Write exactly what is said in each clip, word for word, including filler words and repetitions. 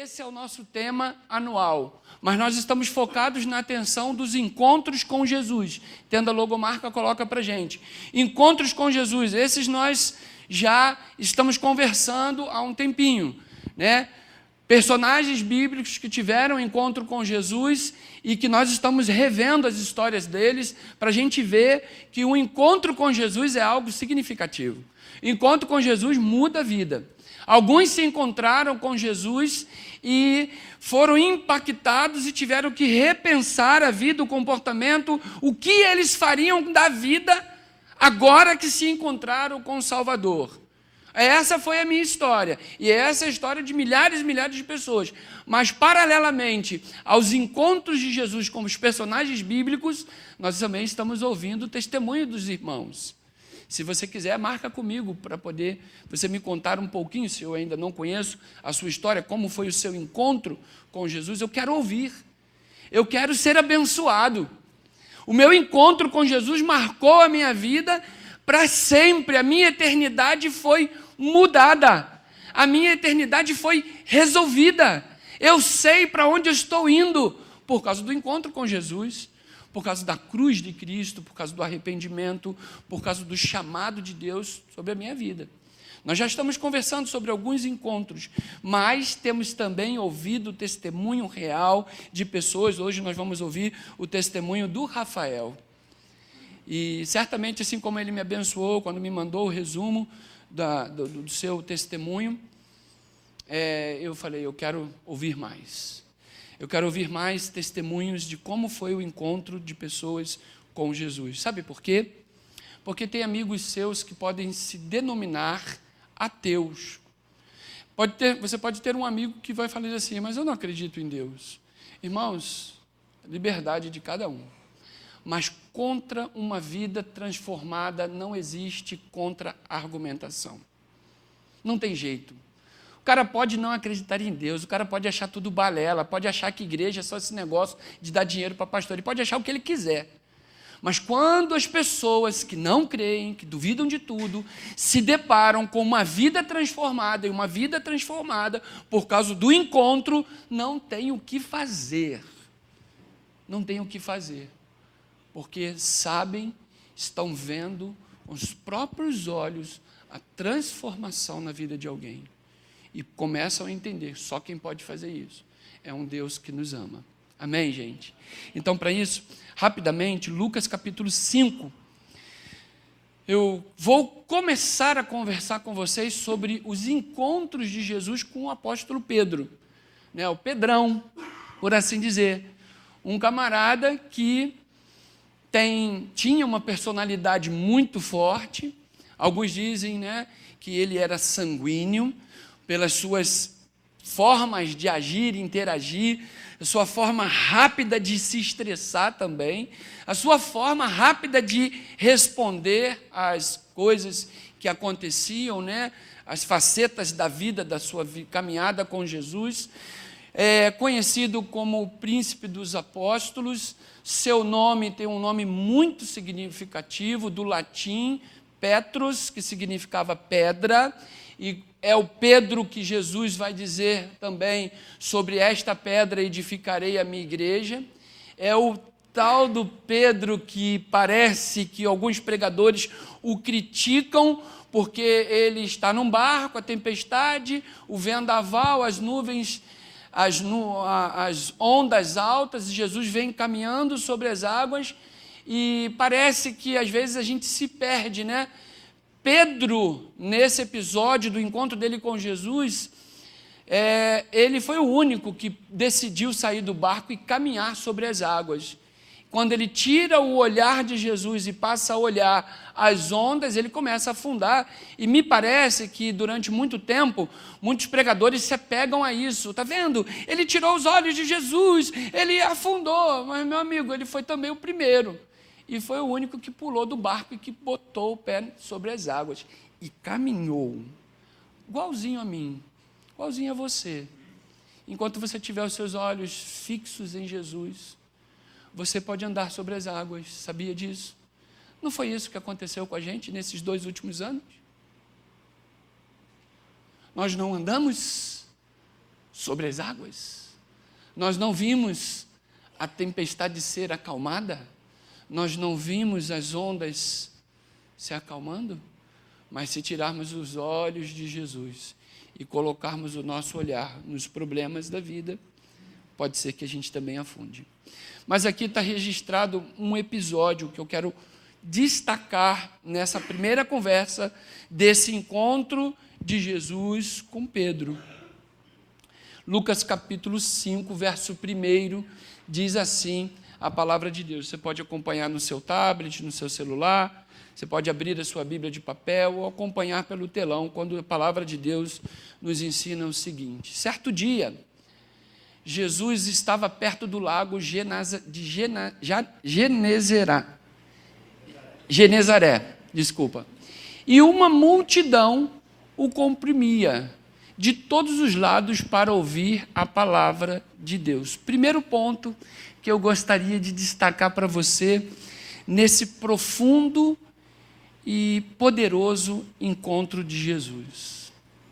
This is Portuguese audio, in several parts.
esse é o nosso tema anual, mas nós estamos focados na atenção dos encontros com Jesus. Tendo a logomarca, coloca para a gente. Encontros com Jesus, esses nós já estamos conversando há um tempinho, né? Personagens bíblicos que tiveram encontro com Jesus e que nós estamos revendo as histórias deles para a gente ver que o encontro com Jesus é algo significativo. Encontro com Jesus muda a vida. Alguns se encontraram com Jesus e foram impactados e tiveram que repensar a vida, o comportamento, o que eles fariam da vida agora que se encontraram com o Salvador. Essa foi a minha história, e essa é a história de milhares e milhares de pessoas. Mas, paralelamente aos encontros de Jesus com os personagens bíblicos, nós também estamos ouvindo o testemunho dos irmãos. Se você quiser, marca comigo para poder você me contar um pouquinho, se eu ainda não conheço a sua história, como foi o seu encontro com Jesus. Eu quero ouvir, eu quero ser abençoado. O meu encontro com Jesus marcou a minha vida para sempre, a minha eternidade foi mudada, a minha eternidade foi resolvida. Eu sei para onde eu estou indo por causa do encontro com Jesus, por causa da cruz de Cristo, por causa do arrependimento, por causa do chamado de Deus sobre a minha vida. Nós já estamos conversando sobre alguns encontros, mas temos também ouvido o testemunho real de pessoas. Hoje nós vamos ouvir o testemunho do Rafael. E certamente, assim como ele me abençoou quando me mandou o resumo da, do, do seu testemunho, é, eu falei, eu quero ouvir mais. Eu quero ouvir mais testemunhos de como foi o encontro de pessoas com Jesus. Sabe por quê? Porque tem amigos seus que podem se denominar ateus. Pode ter, você pode ter um amigo que vai falar assim, mas eu não acredito em Deus. Irmãos, liberdade de cada um. Mas contra uma vida transformada não existe contra-argumentação. Não tem jeito. O cara pode não acreditar em Deus, o cara pode achar tudo balela, pode achar que igreja é só esse negócio de dar dinheiro para pastor, ele pode achar o que ele quiser. Mas quando as pessoas que não creem, que duvidam de tudo, se deparam com uma vida transformada, e uma vida transformada por causa do encontro, não tem o que fazer. Não tem o que fazer. Porque sabem, estão vendo com os próprios olhos a transformação na vida de alguém. E começam a entender, só quem pode fazer isso é um Deus que nos ama. Amém, gente? Então, para isso, rapidamente, Lucas capítulo cinco, eu vou começar a conversar com vocês sobre os encontros de Jesus com o apóstolo Pedro, né? O Pedrão, por assim dizer, um camarada que tem, tinha uma personalidade muito forte. Alguns dizem, né, que ele era sanguíneo, pelas suas formas de agir e interagir, a sua forma rápida de se estressar também, a sua forma rápida de responder às coisas que aconteciam, né, as facetas da vida, da sua caminhada com Jesus. É conhecido como o príncipe dos apóstolos. Seu nome tem um nome muito significativo, do latim, Petrus, que significava pedra, e é o Pedro que Jesus vai dizer também, sobre esta pedra edificarei a minha igreja. É o tal do Pedro que parece que alguns pregadores o criticam, porque ele está num barco, a tempestade, o vendaval, as nuvens, as, as ondas altas, e Jesus vem caminhando sobre as águas, e parece que às vezes a gente se perde, né? Pedro, nesse episódio do encontro dele com Jesus, é, ele foi o único que decidiu sair do barco e caminhar sobre as águas. Quando ele tira o olhar de Jesus e passa a olhar as ondas, ele começa a afundar. E me parece que, durante muito tempo, muitos pregadores se apegam a isso. Está vendo? Ele tirou os olhos de Jesus, ele afundou. Mas, meu amigo, ele foi também o primeiro. E foi o único que pulou do barco e que botou o pé sobre as águas. E caminhou, igualzinho a mim, igualzinho a você. Enquanto você tiver os seus olhos fixos em Jesus, você pode andar sobre as águas. Sabia disso? Não foi isso que aconteceu com a gente nesses dois últimos anos? Nós não andamos sobre as águas. Nós não vimos a tempestade ser acalmada, nós não vimos as ondas se acalmando, mas se tirarmos os olhos de Jesus e colocarmos o nosso olhar nos problemas da vida, pode ser que a gente também afunde. Mas aqui está registrado um episódio que eu quero destacar nessa primeira conversa desse encontro de Jesus com Pedro. Lucas capítulo cinco, verso um, diz assim a palavra de Deus. Você pode acompanhar no seu tablet, no seu celular, você pode abrir a sua Bíblia de papel ou acompanhar pelo telão, quando a palavra de Deus nos ensina o seguinte: certo dia, Jesus estava perto do lago Genaza, de Gena, Genezaré, Genezaré, desculpa, e uma multidão o comprimia de todos os lados para ouvir a palavra de Deus. Primeiro ponto que eu gostaria de destacar para você nesse profundo e poderoso encontro de Jesus.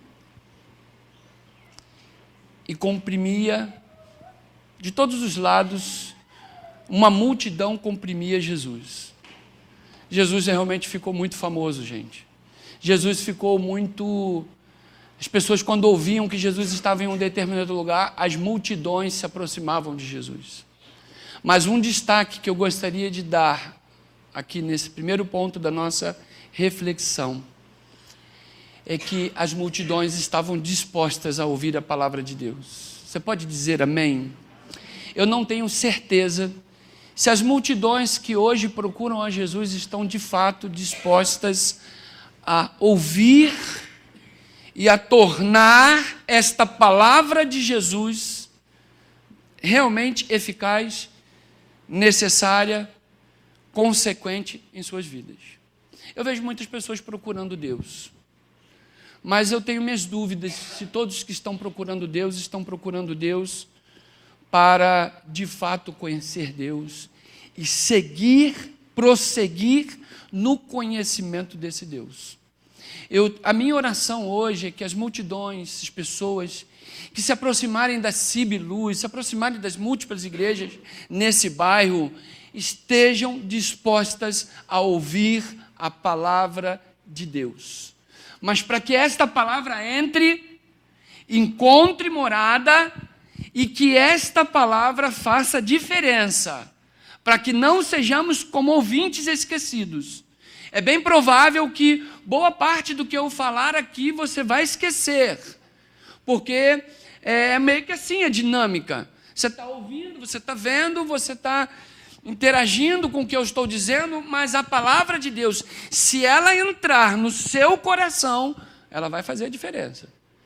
E comprimia de todos os lados, uma multidão comprimia Jesus. Jesus realmente ficou muito famoso, gente. Jesus ficou muito... As pessoas, quando ouviam que Jesus estava em um determinado lugar, as multidões se aproximavam de Jesus. Mas um destaque que eu gostaria de dar aqui nesse primeiro ponto da nossa reflexão é que as multidões estavam dispostas a ouvir a palavra de Deus. Você pode dizer amém? Eu não tenho certeza se as multidões que hoje procuram a Jesus estão de fato dispostas a ouvir e a tornar esta palavra de Jesus realmente eficaz, necessária, consequente em suas vidas. Eu vejo muitas pessoas procurando Deus, mas eu tenho minhas dúvidas se todos que estão procurando Deus estão procurando Deus para, de fato, conhecer Deus e seguir, prosseguir no conhecimento desse Deus. Eu, a minha oração hoje é que as multidões, as pessoas que se aproximarem da C I B Luz, se aproximarem das múltiplas igrejas nesse bairro, estejam dispostas a ouvir a palavra de Deus. Mas para que esta palavra entre, encontre morada e que esta palavra faça diferença, para que não sejamos como ouvintes esquecidos. É bem provável que boa parte do que eu falar aqui você vai esquecer, porque é meio que assim a dinâmica. Você está ouvindo, você está vendo, você está interagindo com o que eu estou dizendo, mas a palavra de Deus, se ela entrar no seu coração, ela vai fazer a diferença.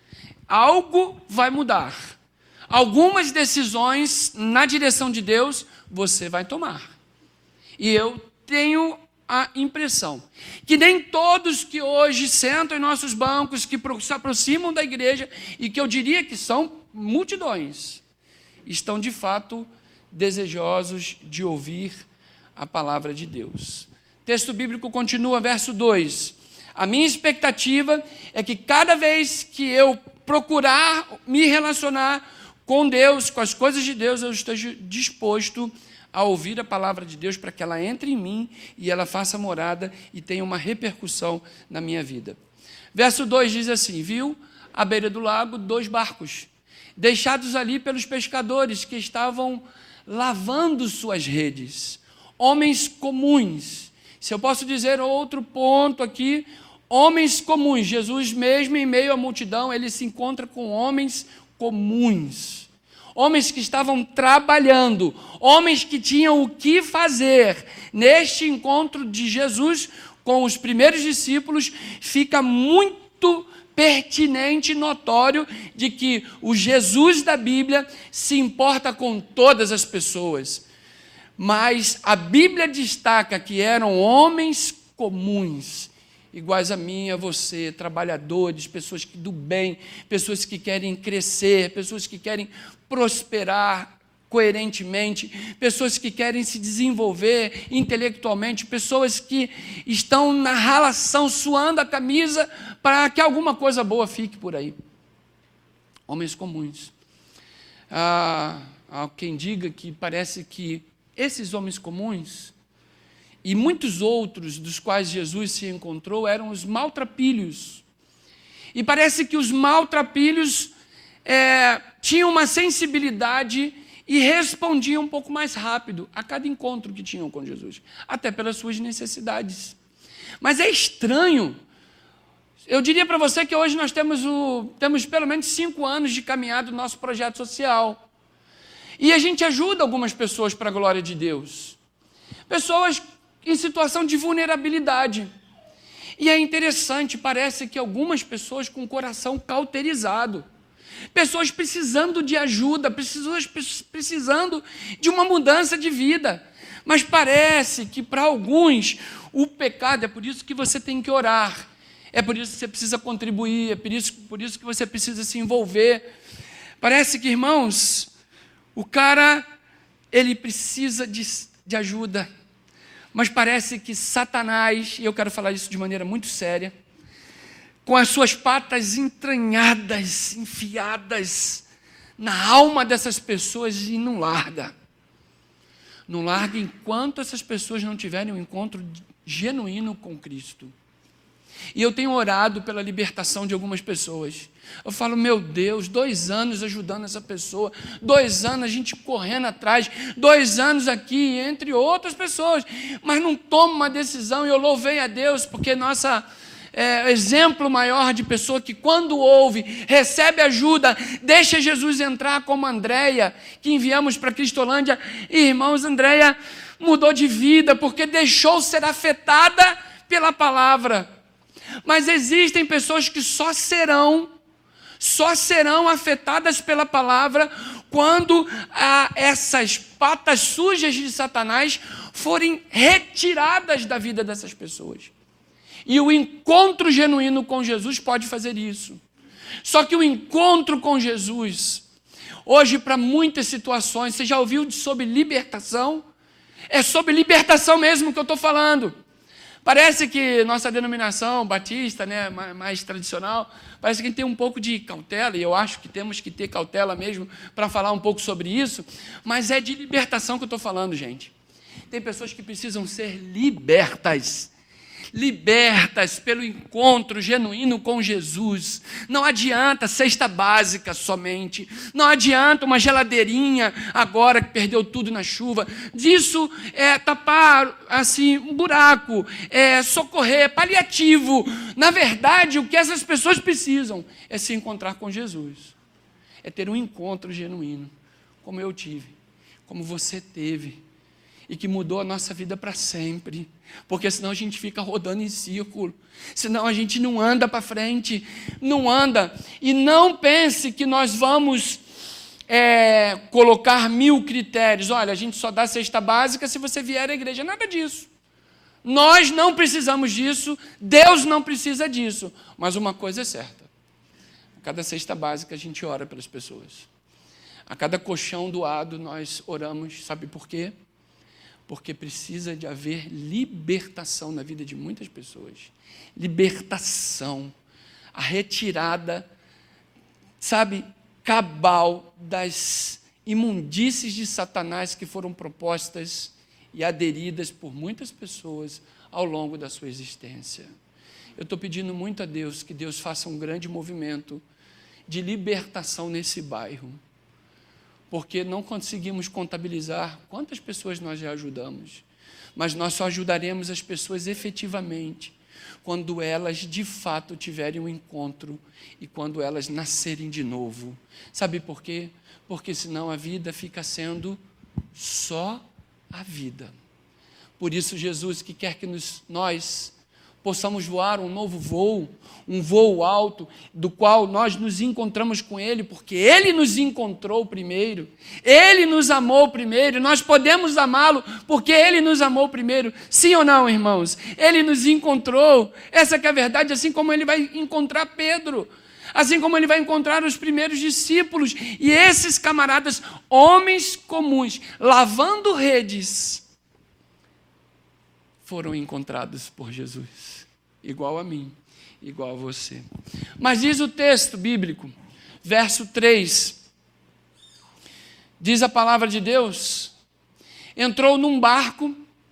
Algo vai mudar. Algumas decisões na direção de Deus você vai tomar. E eu tenho a impressão que nem todos que hoje sentam em nossos bancos, que se aproximam da igreja, e que eu diria que são multidões, estão de fato desejosos de ouvir a palavra de Deus. O texto bíblico continua, verso dois. A minha expectativa é que cada vez que eu procurar me relacionar com Deus, com as coisas de Deus, eu esteja disposto a ouvir a palavra de Deus para que ela entre em mim e ela faça morada e tenha uma repercussão na minha vida. Verso dois diz assim: viu à beira do lago dois barcos, deixados ali pelos pescadores que estavam lavando suas redes. Homens comuns. Se eu posso dizer outro ponto aqui, homens comuns. Jesus mesmo em meio à multidão, ele se encontra com homens comuns. Homens que estavam trabalhando, homens que tinham o que fazer. Neste encontro de Jesus com os primeiros discípulos, fica muito pertinente e notório de que o Jesus da Bíblia se importa com todas as pessoas. Mas a Bíblia destaca que eram homens comuns, iguais a mim, a você, trabalhadores, pessoas que do bem, pessoas que querem crescer, pessoas que querem prosperar coerentemente, pessoas que querem se desenvolver intelectualmente, pessoas que estão na ralação, suando a camisa para que alguma coisa boa fique por aí. Homens comuns. há, há quem diga que parece que esses homens comuns e muitos outros dos quais Jesus se encontrou eram os maltrapilhos. E parece que os maltrapilhos é, tinham uma sensibilidade e respondiam um pouco mais rápido a cada encontro que tinham com Jesus, até pelas suas necessidades. Mas é estranho. Eu diria para você que hoje nós temos, o, temos pelo menos cinco anos de caminhada do nosso projeto social. E a gente ajuda algumas pessoas para a glória de Deus. Pessoas em situação de vulnerabilidade. E é interessante, parece que algumas pessoas com o coração cauterizado. Pessoas precisando de ajuda, pessoas precisando de uma mudança de vida. Mas parece que para alguns o pecado, é por isso que você tem que orar. É por isso que você precisa contribuir, é por isso, por isso que você precisa se envolver. Parece que, irmãos, o cara, ele precisa de, de ajuda. Mas parece que Satanás, e eu quero falar isso de maneira muito séria, com as suas patas entranhadas, enfiadas na alma dessas pessoas e não larga. Não larga enquanto essas pessoas não tiverem um encontro genuíno com Cristo. E eu tenho orado pela libertação de algumas pessoas. Eu falo, meu Deus, dois anos ajudando essa pessoa, dois anos a gente correndo atrás, dois anos aqui, entre outras pessoas, mas não toma uma decisão. E eu louvei a Deus, porque nossa é, exemplo maior de pessoa que quando ouve, recebe ajuda, deixa Jesus entrar, como a Andréia, que enviamos para Cristolândia. E, irmãos, Andréia mudou de vida, porque deixou ser afetada pela palavra. Mas existem pessoas que só serão, só serão afetadas pela palavra quando ah, essas patas sujas de Satanás forem retiradas da vida dessas pessoas. E o encontro genuíno com Jesus pode fazer isso. Só que o encontro com Jesus, hoje para muitas situações, você já ouviu sobre libertação? É sobre libertação mesmo que eu estou falando. Parece que nossa denominação batista, né, mais tradicional, parece que tem um pouco de cautela, e eu acho que temos que ter cautela mesmo para falar um pouco sobre isso, mas é de libertação que eu estou falando, gente. Tem pessoas que precisam ser libertas, libertas pelo encontro genuíno com Jesus. Não adianta cesta básica somente, não adianta uma geladeirinha agora que perdeu tudo na chuva. Disso é tapar assim um buraco, é socorrer, paliativo. Na verdade, o que essas pessoas precisam é se encontrar com Jesus, é ter um encontro genuíno, como eu tive, como você teve, e que mudou a nossa vida para sempre, porque senão a gente fica rodando em círculo, senão a gente não anda para frente, não anda. E não pense que nós vamos é, colocar mil critérios. Olha, a gente só dá cesta básica se você vier à igreja. Nada disso. Nós não precisamos disso, Deus não precisa disso. Mas uma coisa é certa: a cada cesta básica a gente ora pelas pessoas. A cada colchão doado nós oramos. Sabe por quê? Porque precisa de haver libertação na vida de muitas pessoas. Libertação, a retirada, sabe, cabal das imundícies de Satanás que foram propostas e aderidas por muitas pessoas ao longo da sua existência. Eu estou pedindo muito a Deus que Deus faça um grande movimento de libertação nesse bairro, porque não conseguimos contabilizar quantas pessoas nós já ajudamos, mas nós só ajudaremos as pessoas efetivamente quando elas de fato tiverem um encontro e quando elas nascerem de novo. Sabe por quê? Porque senão a vida fica sendo só a vida. Por isso Jesus, que quer que nos, nós possamos voar um novo voo, um voo alto, do qual nós nos encontramos com Ele, porque Ele nos encontrou primeiro, Ele nos amou primeiro, nós podemos amá-lo porque Ele nos amou primeiro. Sim ou não, irmãos? Ele nos encontrou, essa que é a verdade, assim como Ele vai encontrar Pedro, assim como Ele vai encontrar os primeiros discípulos, e esses camaradas, homens comuns, lavando redes, foram encontrados por Jesus, igual a mim, igual a você. Mas diz o texto bíblico, verso três, diz a palavra de Deus, entrou num barco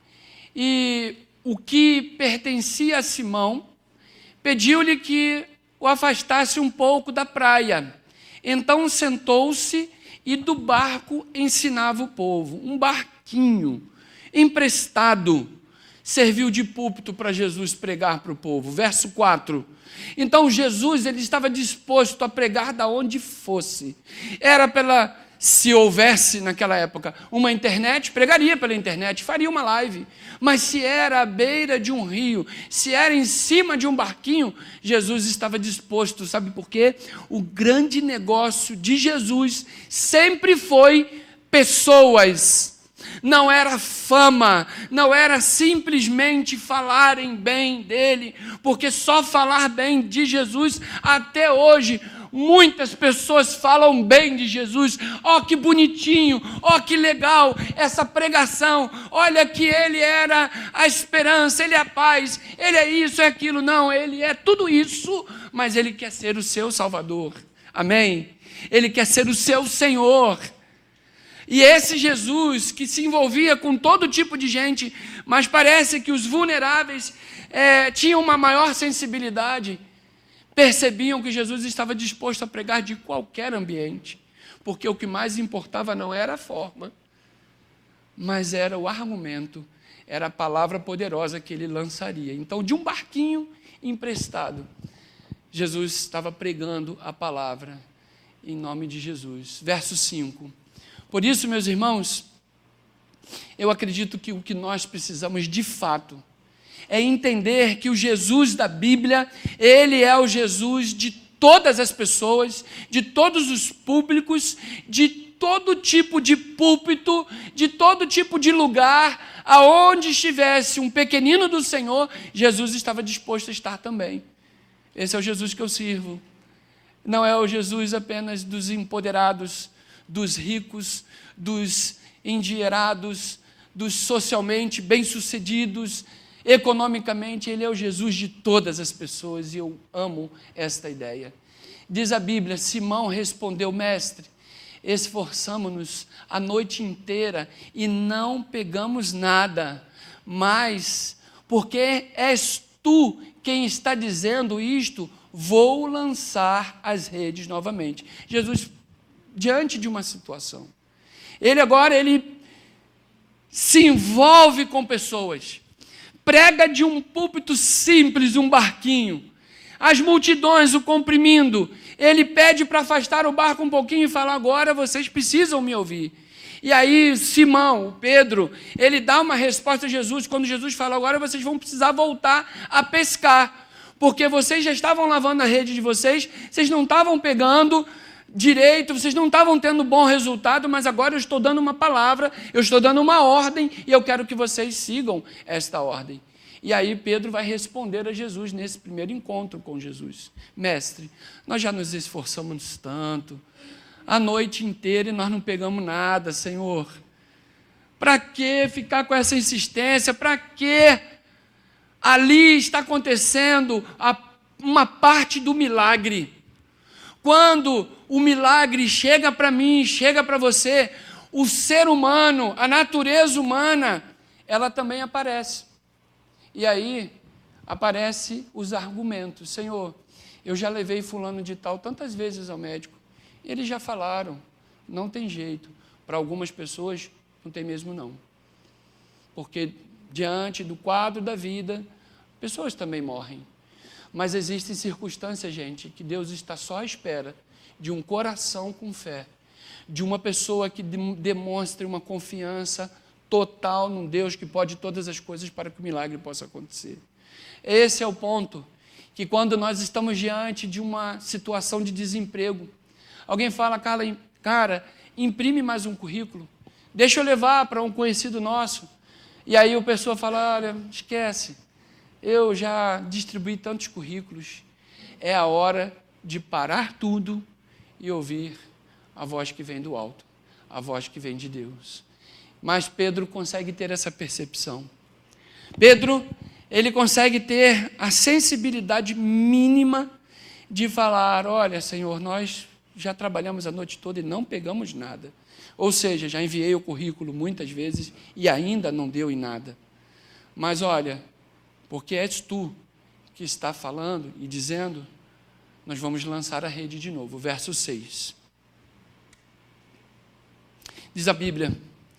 e o que pertencia a Simão pediu-lhe que o afastasse um pouco da praia. Então sentou-se e do barco ensinava o povo. Um barquinho emprestado serviu de púlpito para Jesus pregar para o povo. Verso quatro. Então Jesus ele estava disposto a pregar da onde fosse. Era pela, se houvesse naquela época uma internet, pregaria pela internet, faria uma live. Mas se era à beira de um rio, se era em cima de um barquinho, Jesus estava disposto. Sabe por quê? O grande negócio de Jesus sempre foi pessoas. Não era fama, não era simplesmente falarem bem dele, porque só falar bem de Jesus, até hoje, muitas pessoas falam bem de Jesus. Ó, que bonitinho, ó, que legal essa pregação, olha que ele era a esperança, ele é a paz, ele é isso, é aquilo. Não, ele é tudo isso, mas ele quer ser o seu Salvador, amém? Ele quer ser o seu Senhor. E esse Jesus que se envolvia com todo tipo de gente, mas parece que os vulneráveis é, tinham uma maior sensibilidade, percebiam que Jesus estava disposto a pregar de qualquer ambiente, porque o que mais importava não era a forma, mas era o argumento, era a palavra poderosa que ele lançaria. Então, de um barquinho emprestado, Jesus estava pregando a palavra em nome de Jesus. Verso cinco. Por isso, meus irmãos, eu acredito que o que nós precisamos de fato é entender que o Jesus da Bíblia, ele é o Jesus de todas as pessoas, de todos os públicos, de todo tipo de púlpito, de todo tipo de lugar, aonde estivesse um pequenino do Senhor, Jesus estava disposto a estar também. Esse é o Jesus que eu sirvo. Não é o Jesus apenas dos empoderados, dos ricos, dos endinheirados, dos socialmente bem-sucedidos, economicamente. Ele é o Jesus de todas as pessoas, e eu amo esta ideia. Diz a Bíblia, Simão respondeu, mestre, esforçamo-nos a noite inteira e não pegamos nada, mas porque és tu quem está dizendo isto, vou lançar as redes novamente. Jesus, diante de uma situação, ele agora ele se envolve com pessoas, prega de um púlpito simples, um barquinho, as multidões o comprimindo, ele pede para afastar o barco um pouquinho e fala, agora vocês precisam me ouvir. E aí Simão, Pedro, ele dá uma resposta a Jesus, quando Jesus fala, agora vocês vão precisar voltar a pescar, porque vocês já estavam lavando a rede de vocês, vocês não estavam pegando direito, vocês não estavam tendo bom resultado, mas agora eu estou dando uma palavra, eu estou dando uma ordem, e eu quero que vocês sigam esta ordem. E aí Pedro vai responder a Jesus nesse primeiro encontro com Jesus. Mestre, nós já nos esforçamos tanto, a noite inteira e nós não pegamos nada, Senhor. Para que ficar com essa insistência? Para que ali está acontecendo a, uma parte do milagre? Quando o milagre chega para mim, chega para você, o ser humano, a natureza humana, ela também aparece. E aí aparecem os argumentos. Senhor, eu já levei fulano de tal tantas vezes ao médico. Eles já falaram, não tem jeito. Para algumas pessoas, não tem mesmo não. Porque diante do quadro da vida, pessoas também morrem. Mas existem circunstâncias, gente, que Deus está só à espera de um coração com fé, de uma pessoa que demonstre uma confiança total num Deus que pode todas as coisas para que o milagre possa acontecer. Esse é o ponto, que quando nós estamos diante de uma situação de desemprego, alguém fala, cara, cara, imprime mais um currículo, deixa eu levar para um conhecido nosso, e aí a pessoa fala, olha, esquece, eu já distribuí tantos currículos, é a hora de parar tudo e ouvir a voz que vem do alto, a voz que vem de Deus. Mas Pedro consegue ter essa percepção. Pedro, ele consegue ter a sensibilidade mínima de falar, olha, Senhor, nós já trabalhamos a noite toda e não pegamos nada. Ou seja, já enviei o currículo muitas vezes e ainda não deu em nada. Mas olha, porque és tu que está falando e dizendo, nós vamos lançar a rede de novo. Verso seis. Diz a Bíblia,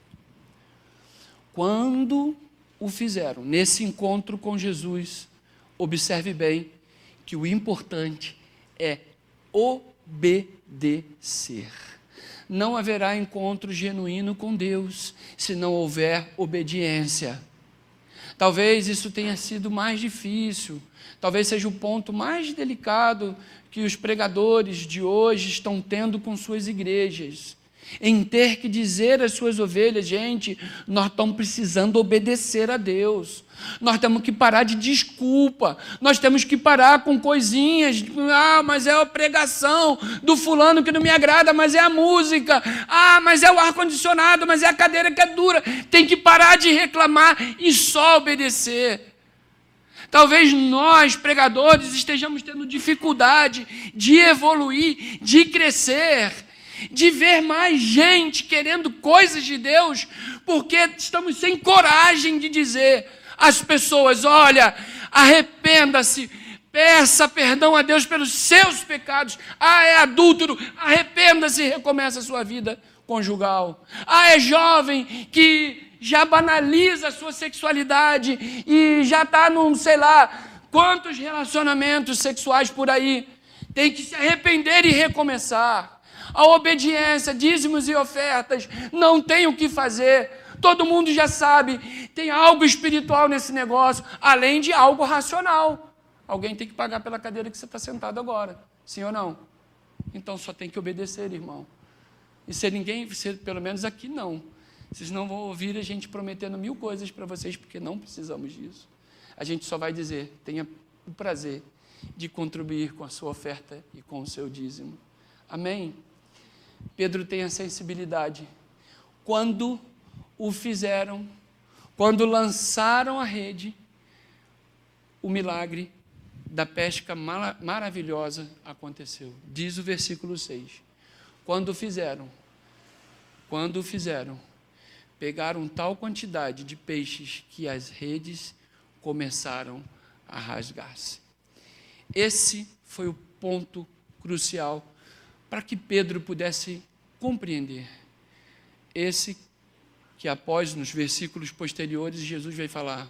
quando o fizeram, nesse encontro com Jesus, observe bem que o importante é obedecer. Não haverá encontro genuíno com Deus se não houver obediência. Talvez isso tenha sido mais difícil, talvez seja o ponto mais delicado que os pregadores de hoje estão tendo com suas igrejas, em ter que dizer às suas ovelhas, gente, nós estamos precisando obedecer a Deus, nós temos que parar de desculpa, nós temos que parar com coisinhas, ah, mas é a pregação do fulano que não me agrada, mas é a música, ah, mas é o ar-condicionado, mas é a cadeira que é dura, tem que parar de reclamar e só obedecer. Talvez nós, pregadores, estejamos tendo dificuldade de evoluir, de crescer, de ver mais gente querendo coisas de Deus, porque estamos sem coragem de dizer às pessoas, olha, arrependa-se, peça perdão a Deus pelos seus pecados. Ah, é adúltero, arrependa-se e recomeça a sua vida conjugal. Ah, é jovem que já banaliza a sua sexualidade e já está num, sei lá, quantos relacionamentos sexuais por aí. Tem que se arrepender e recomeçar. A obediência, dízimos e ofertas, não tem o que fazer. Todo mundo já sabe, tem algo espiritual nesse negócio, além de algo racional. Alguém tem que pagar pela cadeira que você está sentado agora, sim ou não? Então só tem que obedecer, irmão. E se ninguém, se, pelo menos aqui não. Vocês não vão ouvir a gente prometendo mil coisas para vocês, porque não precisamos disso. A gente só vai dizer, tenha o prazer de contribuir com a sua oferta e com o seu dízimo. Amém? Pedro tem a sensibilidade. Quando o fizeram, quando lançaram a rede, o milagre da pesca maravilhosa aconteceu. Diz o versículo seis. Quando fizeram, quando fizeram, pegaram tal quantidade de peixes que as redes começaram a rasgar-se. Esse foi o ponto crucial para que Pedro pudesse compreender. Esse que após, nos versículos posteriores, Jesus vai falar,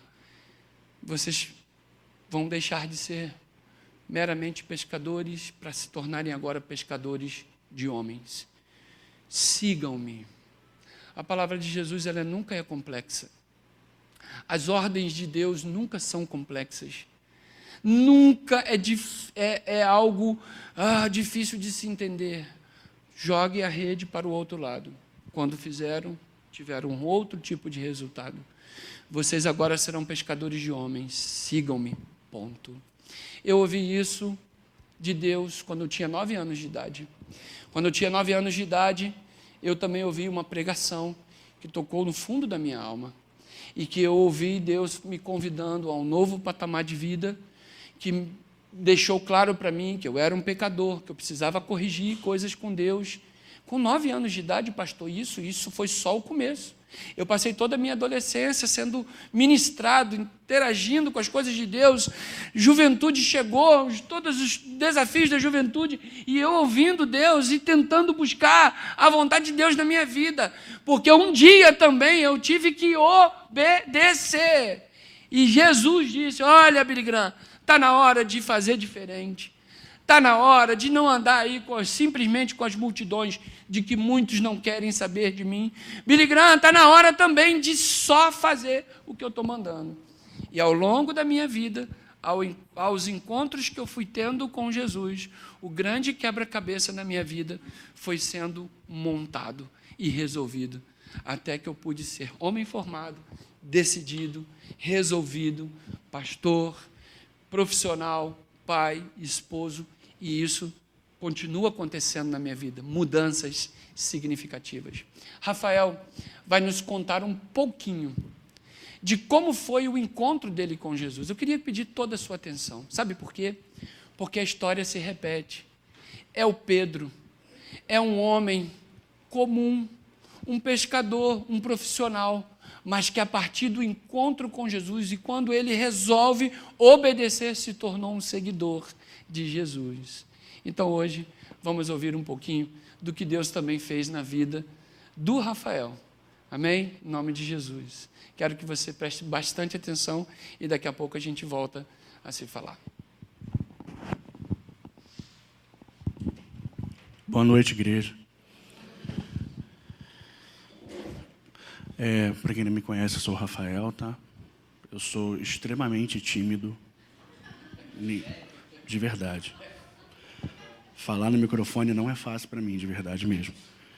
vocês vão deixar de ser meramente pescadores para se tornarem agora pescadores de homens. Sigam-me. A palavra de Jesus, ela nunca é complexa. As ordens de Deus nunca são complexas. Nunca é, dif- é, é algo ah, difícil de se entender. Jogue a rede para o outro lado. Quando fizeram, tiveram um outro tipo de resultado. Vocês agora serão pescadores de homens. Sigam-me. Ponto. Eu ouvi isso de Deus quando eu tinha nove anos de idade. Quando eu tinha nove anos de idade, eu também ouvi uma pregação que tocou no fundo da minha alma. E que eu ouvi Deus me convidando a um novo patamar de vida, que deixou claro para mim que eu era um pecador, que eu precisava corrigir coisas com Deus. Com nove anos de idade, pastor, isso, isso foi só o começo. Eu passei toda a minha adolescência sendo ministrado, interagindo com as coisas de Deus. Juventude chegou, todos os desafios da juventude, e eu ouvindo Deus e tentando buscar a vontade de Deus na minha vida. Porque um dia também eu tive que obedecer. E Jesus disse, olha, Billy Graham, está na hora de fazer diferente. Está na hora de não andar aí com, simplesmente com as multidões de que muitos não querem saber de mim. Billy Graham, está na hora também de só fazer o que eu estou mandando. E ao longo da minha vida, ao, aos encontros que eu fui tendo com Jesus, o grande quebra-cabeça na minha vida foi sendo montado e resolvido, até que eu pude ser homem formado, decidido, resolvido, pastor, profissional, pai, esposo, e isso continua acontecendo na minha vida, mudanças significativas. Rafael vai nos contar um pouquinho de como foi o encontro dele com Jesus. Eu queria pedir toda a sua atenção. Sabe por quê? Porque a história se repete. É o Pedro é um homem comum, um pescador, um profissional, mas que a partir do encontro com Jesus e quando ele resolve obedecer, se tornou um seguidor de Jesus. Então hoje vamos ouvir um pouquinho do que Deus também fez na vida do Rafael. Amém? Em nome de Jesus. Quero que você preste bastante atenção e daqui a pouco a gente volta a se falar. Boa noite, igreja. É, para quem não me conhece, eu sou o Rafael, tá? Eu sou extremamente tímido, de verdade. Falar no microfone não é fácil para mim, de verdade mesmo.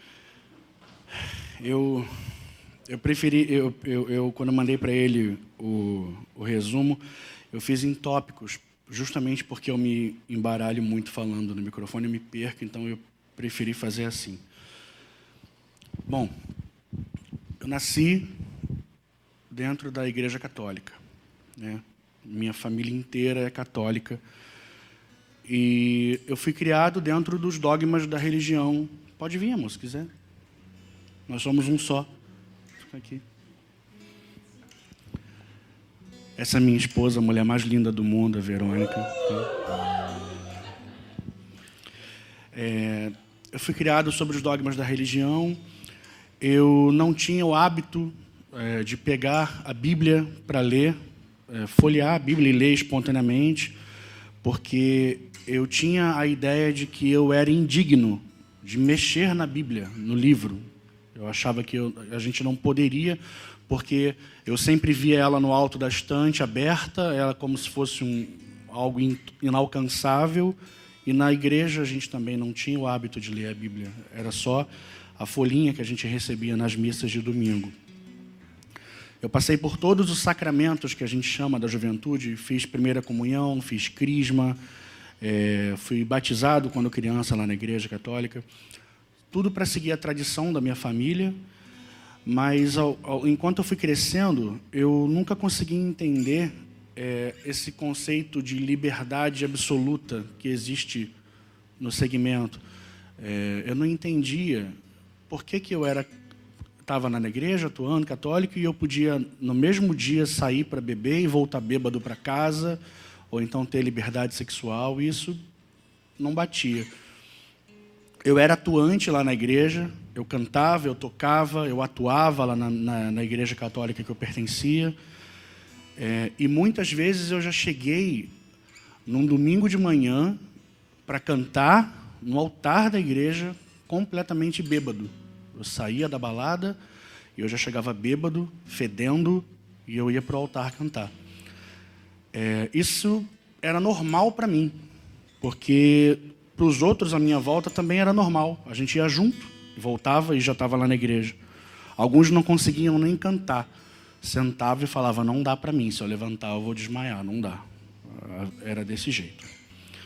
Eu, eu preferi, eu, eu, eu quando eu mandei para ele o, o resumo, eu fiz em tópicos, justamente porque eu me embaralho muito falando no microfone, eu me perco, então eu preferi fazer assim. Bom, eu nasci dentro da Igreja Católica, né? Minha família inteira é católica. E eu fui criado dentro dos dogmas da religião. Pode vir, amor, se quiser. Nós somos um só. Fica aqui. Essa é minha esposa, a mulher mais linda do mundo, a Verônica. Tá? É, eu fui criado sobre os dogmas da religião. Eu não tinha o hábito é, de pegar a Bíblia para ler, é, folhear a Bíblia e ler espontaneamente, porque eu tinha a ideia de que eu era indigno de mexer na Bíblia, no livro. Eu achava que eu, a gente não poderia, porque eu sempre via ela no alto da estante, aberta, ela como se fosse um, algo inalcançável, e na igreja a gente também não tinha o hábito de ler a Bíblia. Era só a folhinha que a gente recebia nas missas de domingo. Eu passei por todos os sacramentos que a gente chama da juventude, fiz primeira comunhão, fiz crisma, é, fui batizado quando criança lá na Igreja Católica, tudo para seguir a tradição da minha família, mas ao, ao, enquanto eu fui crescendo, eu nunca consegui entender é, esse conceito de liberdade absoluta que existe no segmento. É, eu não entendia por que, que eu era estava na igreja, atuando, católico, e eu podia, no mesmo dia, sair para beber e voltar bêbado para casa, ou então ter liberdade sexual, e isso não batia. Eu era atuante lá na igreja, eu cantava, eu tocava, eu atuava lá na, na, na igreja católica que eu pertencia, é, e muitas vezes eu já cheguei, num domingo de manhã, para cantar no altar da igreja, completamente bêbado. Eu saía da balada e eu já chegava bêbado, fedendo, e eu ia para o altar cantar. É, isso era normal para mim, porque para os outros à minha volta também era normal. A gente ia junto, voltava e já estava lá na igreja. Alguns não conseguiam nem cantar. Sentava e falava, não dá para mim, se eu levantar eu vou desmaiar, não dá. Era desse jeito.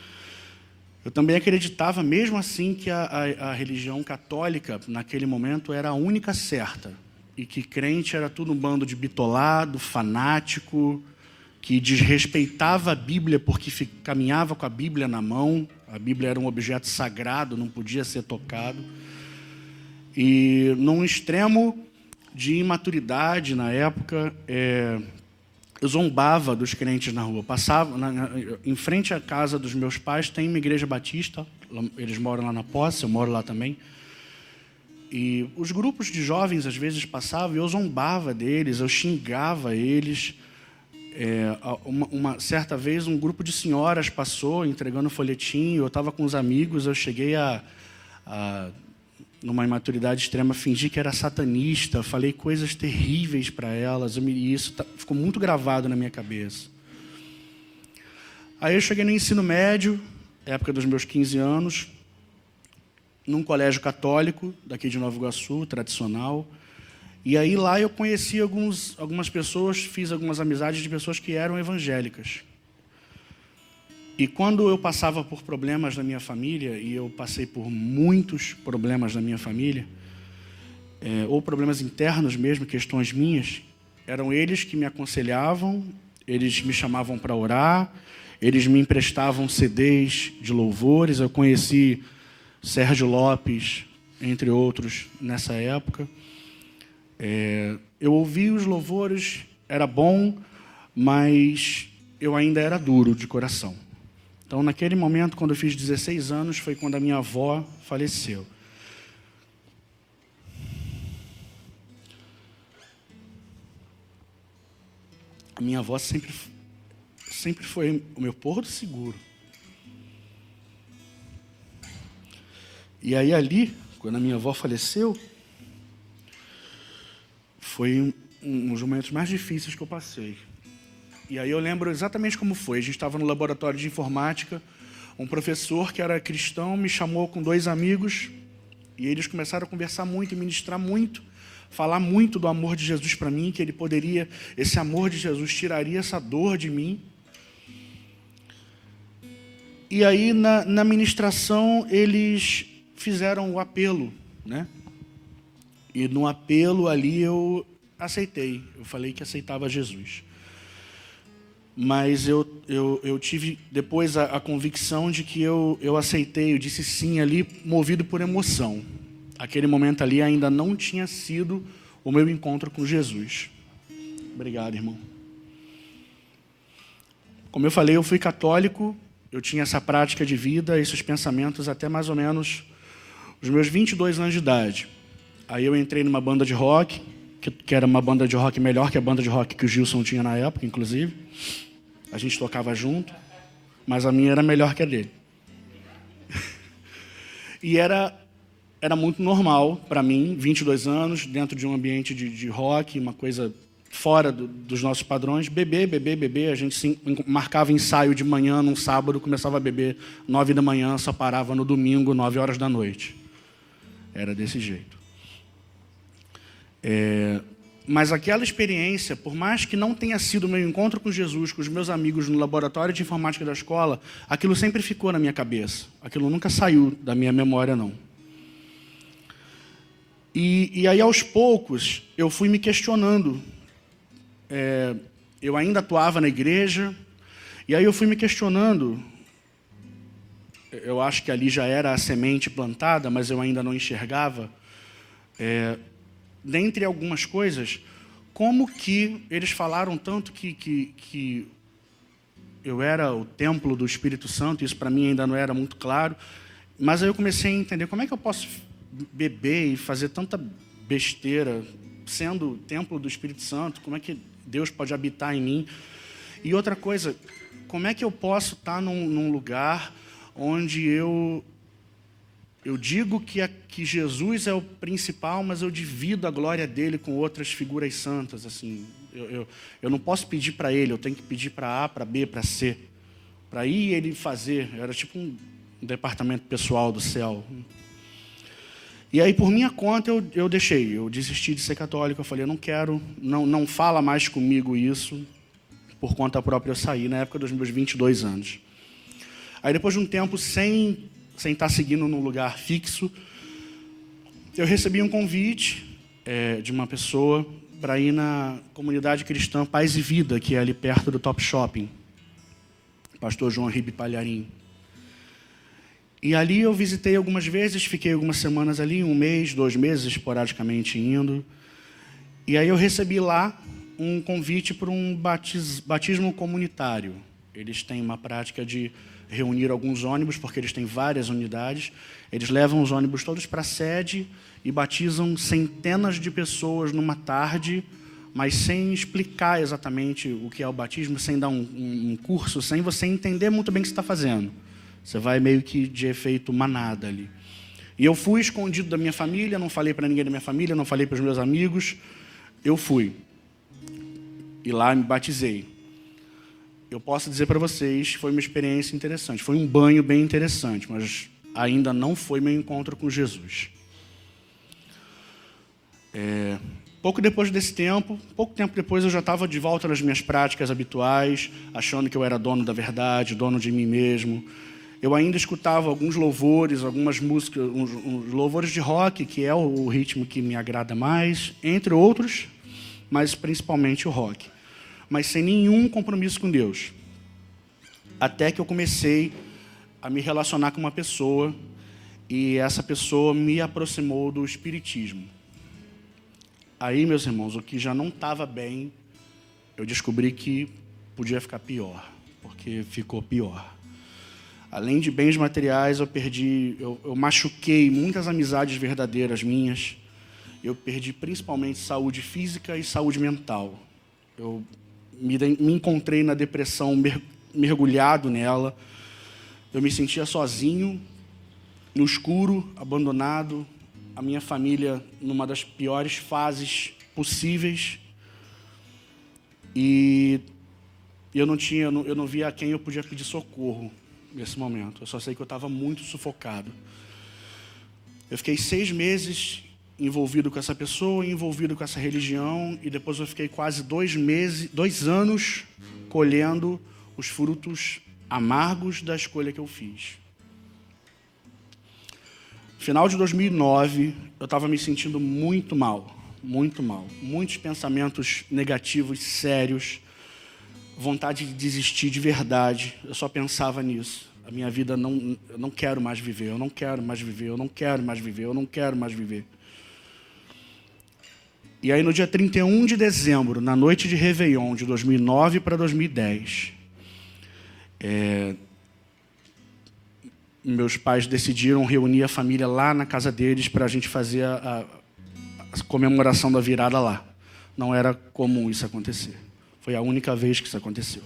Eu também acreditava, mesmo assim, que a, a, a religião católica, naquele momento, era a única certa. E que crente era tudo um bando de bitolado, fanático, que desrespeitava a Bíblia porque caminhava com a Bíblia na mão. A Bíblia era um objeto sagrado, não podia ser tocado. E, num extremo de imaturidade, na época, é, eu zombava dos crentes na rua. Passava na, na, em frente à casa dos meus pais tem uma igreja batista. Eles moram lá na Posse, eu moro lá também. E os grupos de jovens às vezes passavam e eu zombava deles, eu xingava eles. É, uma, uma certa vez um grupo de senhoras passou entregando folhetinho. Eu estava com os amigos, eu cheguei a, a numa imaturidade extrema, fingi que era satanista, falei coisas terríveis para elas, e isso tá, ficou muito gravado na minha cabeça. Aí eu cheguei no ensino médio, época dos meus quinze anos, num colégio católico, daqui de Nova Iguaçu, tradicional, e aí lá eu conheci alguns, algumas pessoas, fiz algumas amizades de pessoas que eram evangélicas. E quando eu passava por problemas na minha família, e eu passei por muitos problemas na minha família, é, ou problemas internos mesmo, questões minhas, eram eles que me aconselhavam, eles me chamavam para orar, eles me emprestavam C Ds de louvores. Eu conheci Sérgio Lopes, entre outros, nessa época. É, eu ouvi os louvores, era bom, mas eu ainda era duro de coração. Então, naquele momento, quando eu fiz dezesseis anos, foi quando a minha avó faleceu. A minha avó sempre, sempre foi o meu porto seguro. E aí, ali, quando a minha avó faleceu, foi um, um dos momentos mais difíceis que eu passei. E aí eu lembro exatamente como foi. A gente estava no laboratório de informática, um professor que era cristão me chamou com dois amigos e eles começaram a conversar muito e ministrar muito, falar muito do amor de Jesus para mim, que ele poderia, esse amor de Jesus tiraria essa dor de mim. E aí, na, na ministração, eles fizeram o apelo, né? E no apelo ali eu aceitei, eu falei que aceitava Jesus. Mas eu, eu, eu tive depois a, a convicção de que eu, eu aceitei, eu disse sim ali, movido por emoção. Aquele momento ali ainda não tinha sido o meu encontro com Jesus. Obrigado, irmão. Como eu falei, eu fui católico, eu tinha essa prática de vida, esses pensamentos até mais ou menos os meus vinte e dois anos de idade. Aí eu entrei numa banda de rock, que, que era uma banda de rock melhor que a banda de rock que o Gilson tinha na época, inclusive. A gente tocava junto, mas a minha era melhor que a dele. E era, era muito normal para mim, vinte e dois anos, dentro de um ambiente de, de rock, uma coisa fora do, dos nossos padrões, beber, beber, beber. A gente sim, marcava ensaio de manhã, num sábado, começava a beber nove da manhã, só parava no domingo, nove horas da noite. Era desse jeito. É, mas aquela experiência, por mais que não tenha sido o meu encontro com Jesus, com os meus amigos no laboratório de informática da escola, aquilo sempre ficou na minha cabeça. Aquilo nunca saiu da minha memória, não. E, e aí, aos poucos, eu fui me questionando. É, eu ainda atuava na igreja, e aí eu fui me questionando. Eu acho que ali já era a semente plantada, mas eu ainda não enxergava. É, dentre algumas coisas, como que eles falaram tanto que, que, que eu era o templo do Espírito Santo, isso para mim ainda não era muito claro, mas aí eu comecei a entender como é que eu posso beber e fazer tanta besteira, sendo o templo do Espírito Santo, como é que Deus pode habitar em mim? E outra coisa, como é que eu posso estar num, num lugar onde eu... Eu digo que, a, que Jesus é o principal, mas eu divido a glória dele com outras figuras santas. Assim, eu, eu, eu não posso pedir para ele, eu tenho que pedir para A, para B, para C. Para ir ele fazer. Era tipo um departamento pessoal do céu. E aí, por minha conta, eu, eu deixei. Eu desisti de ser católico. Eu falei, eu não quero, não, não fala mais comigo isso. Por conta própria, eu saí na época dos meus vinte e dois anos. Aí, depois de um tempo sem... sem estar seguindo num lugar fixo, eu recebi um convite é, de uma pessoa para ir na comunidade cristã Paz e Vida, que é ali perto do Top Shopping, pastor João Ribe Palharim. E ali eu visitei algumas vezes, fiquei algumas semanas ali, um mês, dois meses, esporadicamente indo. E aí eu recebi lá um convite para um batiz, batismo comunitário. Eles têm uma prática de reunir alguns ônibus, porque eles têm várias unidades. Eles levam os ônibus todos para a sede e batizam centenas de pessoas numa tarde, mas sem explicar exatamente o que é o batismo, sem dar um, um, um curso, sem você entender muito bem o que você está fazendo. Você vai meio que de efeito manada ali. E eu fui escondido da minha família, não falei para ninguém da minha família, não falei para os meus amigos. Eu fui. E lá me batizei. Eu posso dizer para vocês que foi uma experiência interessante. Foi um banho bem interessante, mas ainda não foi meu encontro com Jesus. É, pouco depois desse tempo, pouco tempo depois eu já estava de volta nas minhas práticas habituais, achando que eu era dono da verdade, dono de mim mesmo. Eu ainda escutava alguns louvores, algumas músicas, uns, uns louvores de rock, que é o ritmo que me agrada mais, entre outros, mas principalmente o rock. Mas sem nenhum compromisso com Deus. Até que eu comecei a me relacionar com uma pessoa E essa pessoa me aproximou do espiritismo. Aí, meus irmãos, o que já não estava bem, eu descobri que podia ficar pior, porque ficou pior. Além de bens materiais, eu perdi, eu, eu machuquei muitas amizades verdadeiras minhas. Eu perdi principalmente saúde física e saúde mental. Eu me, me encontrei na depressão, mer, mergulhado nela. Eu me sentia sozinho, no escuro, abandonado. A minha família numa das piores fases possíveis. E eu não tinha, eu não, eu não via a quem eu podia pedir socorro nesse momento. Eu só sei que eu estava muito sufocado. Eu fiquei seis meses envolvido com essa pessoa, envolvido com essa religião, e depois eu fiquei quase dois meses, dois anos colhendo os frutos amargos da escolha que eu fiz. Final de dois mil e nove, eu estava me sentindo muito mal, muito mal. Muitos pensamentos negativos, sérios, vontade de desistir de verdade. Eu só pensava nisso. A minha vida, não, eu não quero mais viver, eu não quero mais viver, eu não quero mais viver, eu não quero mais viver. E aí, no dia trinta e um de dezembro, na noite de Réveillon, de dois mil e nove para dois mil e dez, é, meus pais decidiram reunir a família lá na casa deles para a gente fazer a, a, a comemoração da virada lá. Não era comum isso acontecer. Foi a única vez que isso aconteceu.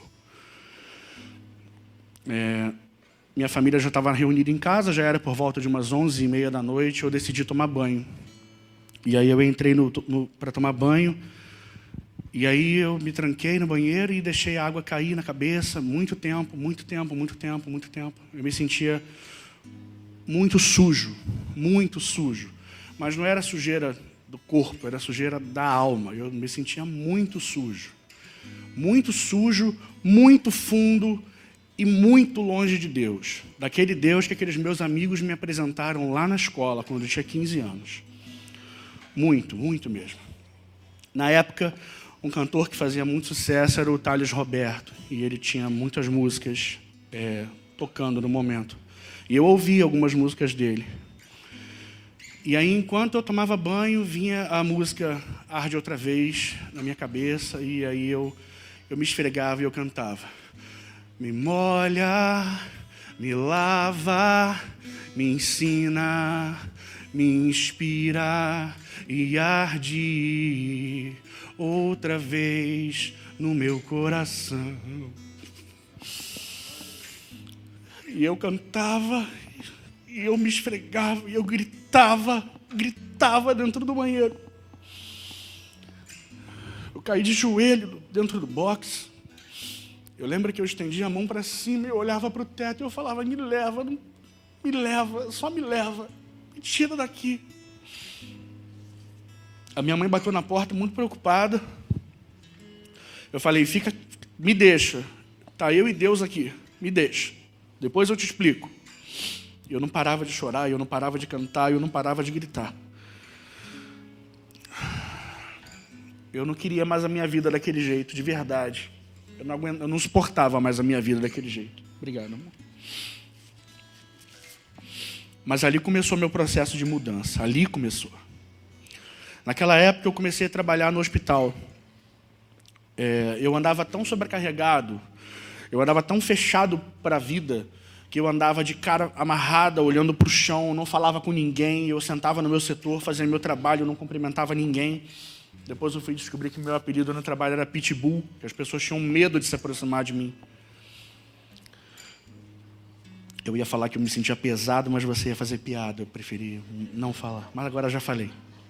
É, minha família já estava reunida em casa, já era por volta de umas onze e meia da noite, eu decidi tomar banho. E aí eu entrei no, no, para tomar banho, e aí eu me tranquei no banheiro e deixei a água cair na cabeça, muito tempo, muito tempo, muito tempo, muito tempo. Eu me sentia muito sujo, muito sujo. Mas não era sujeira do corpo, era sujeira da alma. Eu me sentia muito sujo. Muito sujo, muito fundo e muito longe de Deus. Daquele Deus que aqueles meus amigos me apresentaram lá na escola, quando eu tinha quinze anos. Muito, muito mesmo. Na época, um cantor que fazia muito sucesso era o Thales Roberto, e ele tinha muitas músicas é, tocando no momento. E eu ouvia algumas músicas dele. E aí, enquanto eu tomava banho, vinha a música Arde Outra Vez na minha cabeça, e aí eu, eu me esfregava e eu cantava. Me molha, me lava, me ensina, me inspira e arde outra vez no meu coração. E eu cantava, e eu me esfregava, e eu gritava, gritava dentro do banheiro. Eu caí de joelho dentro do box. Eu lembro que eu estendia a mão para cima e eu olhava para o teto e eu falava, me leva, não, me leva, só me leva, me tira daqui. A minha mãe bateu na porta muito preocupada. Eu falei, fica, me deixa, tá eu e Deus aqui, me deixa, depois eu te explico. Eu não parava de chorar, eu não parava de cantar, eu não parava de gritar. Eu não queria mais a minha vida daquele jeito, de verdade. Eu não, aguento, eu não suportava mais a minha vida daquele jeito. Obrigado, amor. Mas ali começou meu processo de mudança. Ali começou. Naquela época eu comecei a trabalhar no hospital. É, eu andava tão sobrecarregado, eu andava tão fechado para a vida, que eu andava de cara amarrada, olhando para o chão, não falava com ninguém, eu sentava no meu setor, fazia meu trabalho, não cumprimentava ninguém. Depois eu fui descobrir que meu apelido no trabalho era Pitbull, que as pessoas tinham medo de se aproximar de mim. Eu ia falar que eu me sentia pesado, mas você ia fazer piada, eu preferi não falar. Mas agora já falei.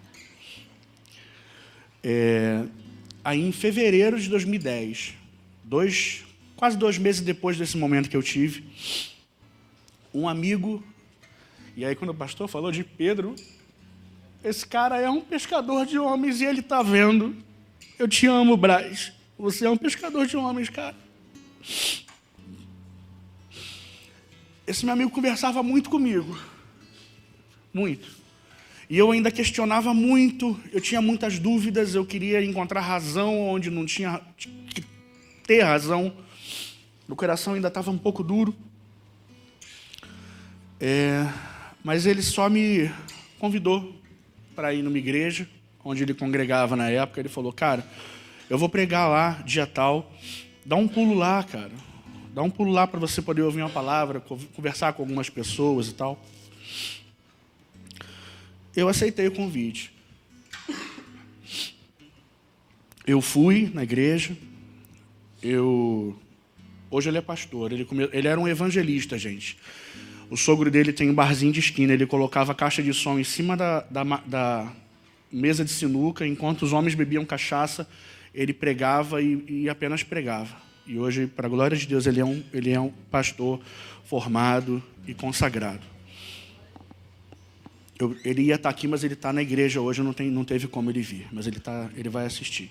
É, aí em fevereiro de dois mil e dez, dois, quase dois meses depois desse momento que eu tive, um amigo, e aí quando o pastor falou de Pedro, esse cara é um pescador de homens e ele está vendo. Eu te amo, Braz. Você é um pescador de homens, cara. Esse meu amigo conversava muito comigo. Muito. E eu ainda questionava muito, eu tinha muitas dúvidas, eu queria encontrar razão onde não tinha que ter razão. O coração ainda estava um pouco duro. É, Mas ele só me convidou para ir numa igreja, onde ele congregava na época. Ele falou, cara, eu vou pregar lá, dia tal, dá um pulo lá, cara. Dá um pulo lá para você poder ouvir uma palavra, conversar com algumas pessoas e tal. Eu aceitei o convite. Eu fui na igreja. Eu... Hoje ele é pastor. Ele, come... ele era um evangelista, gente. O sogro dele tem um barzinho de esquina. Ele colocava a caixa de som em cima da, da, da mesa de sinuca. Enquanto os homens bebiam cachaça, ele pregava e, e apenas pregava. E hoje, para a glória de Deus, ele é um, ele é um pastor formado e consagrado. Eu, ele ia estar aqui, mas ele está na igreja hoje, não, tem, não teve como ele vir, mas ele, tá, ele vai assistir.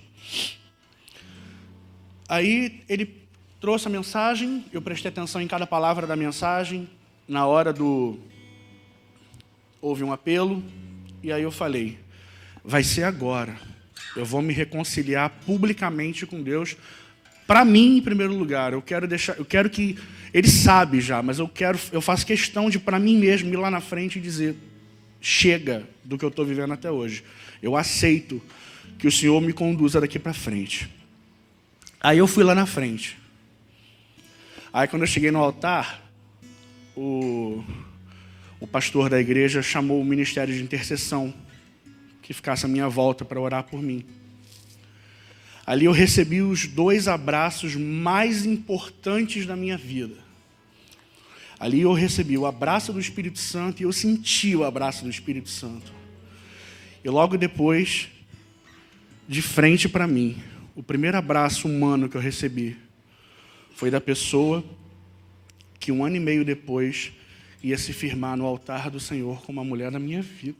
Aí ele trouxe a mensagem, eu prestei atenção em cada palavra da mensagem. Na hora do... houve um apelo, e aí eu falei, vai ser agora. Eu vou me reconciliar publicamente com Deus, para mim, em primeiro lugar. Eu quero deixar, eu quero que... Ele sabe já, mas eu, quero, eu faço questão de, para mim mesmo, ir lá na frente e dizer, chega do que eu estou vivendo até hoje. Eu aceito que o Senhor me conduza daqui para frente. Aí eu fui lá na frente. Aí quando eu cheguei no altar, o, o pastor da igreja chamou o ministério de intercessão, que ficasse à minha volta para orar por mim. Ali eu recebi os dois abraços mais importantes da minha vida. Ali eu recebi o abraço do Espírito Santo e eu senti o abraço do Espírito Santo. E logo depois, de frente para mim, o primeiro abraço humano que eu recebi foi da pessoa que um ano e meio depois ia se firmar no altar do Senhor como a mulher da minha vida.